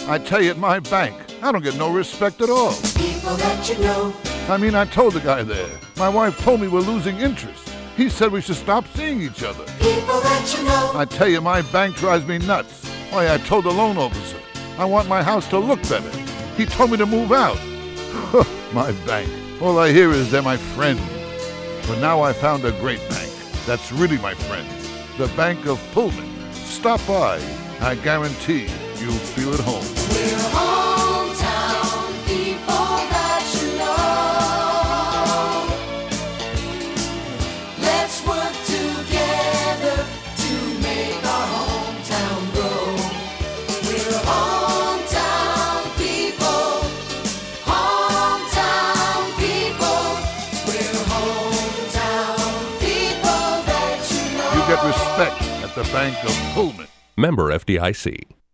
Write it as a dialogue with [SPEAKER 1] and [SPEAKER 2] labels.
[SPEAKER 1] I tell you, at my bank, I don't get no respect at all.
[SPEAKER 2] People that you know.
[SPEAKER 1] I told the guy there. My wife told me we're losing interest. He said we should stop seeing each other.
[SPEAKER 2] People that you know.
[SPEAKER 1] I tell you, my bank drives me nuts. Why, I told the loan officer, I want my house to look better. He told me to move out. My bank. All I hear is they're my friend. But now I found a great bank. That's really my friend. The Bank of Pullman. Stop by. I guarantee you'll feel at home.
[SPEAKER 2] We're hometown people that you know. Let's work together to make our hometown grow. We're hometown people. Hometown people. We're hometown people that you know.
[SPEAKER 1] You get respect at the Bank of Pullman.
[SPEAKER 3] Member FDIC.